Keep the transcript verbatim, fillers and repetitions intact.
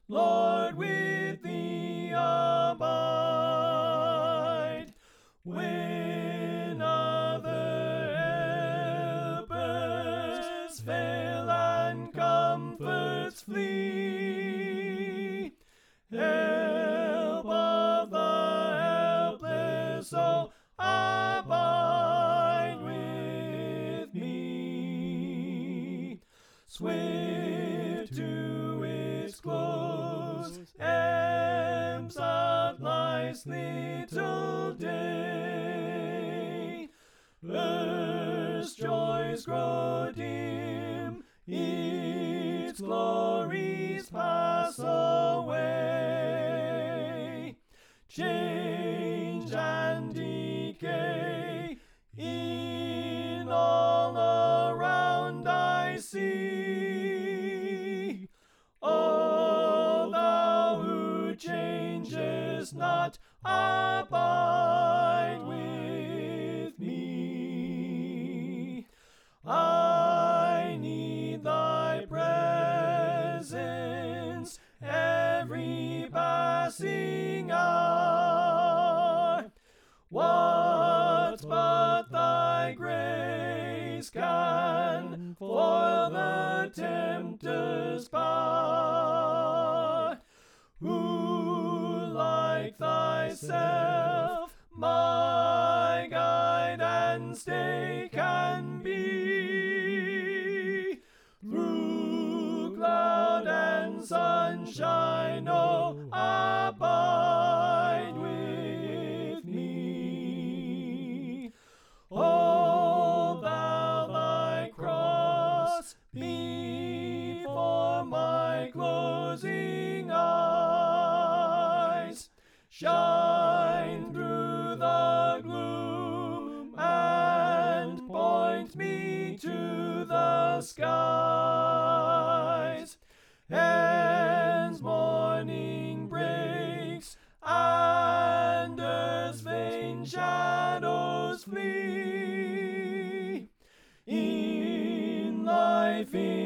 Lord, with thee abide. When other helpers fail and comforts flee, help of the helpless, oh, abide with me. Swift to its close ebbs out life's little day. Earth's joys grow dim, its glories pass away. Change and decay in all around I see. O thou who changest not, abide with me. I need thy presence every passing hour. What but thy grace can foil the tempter's power? Who like thyself my guide and stay can be? Through cloud and sunshine, oh, abide with me. Hold thou thy cross before my closing eyes. Shine through the gloom and point me to the skies. As morning breaks and earth's vain shadows flee, in life in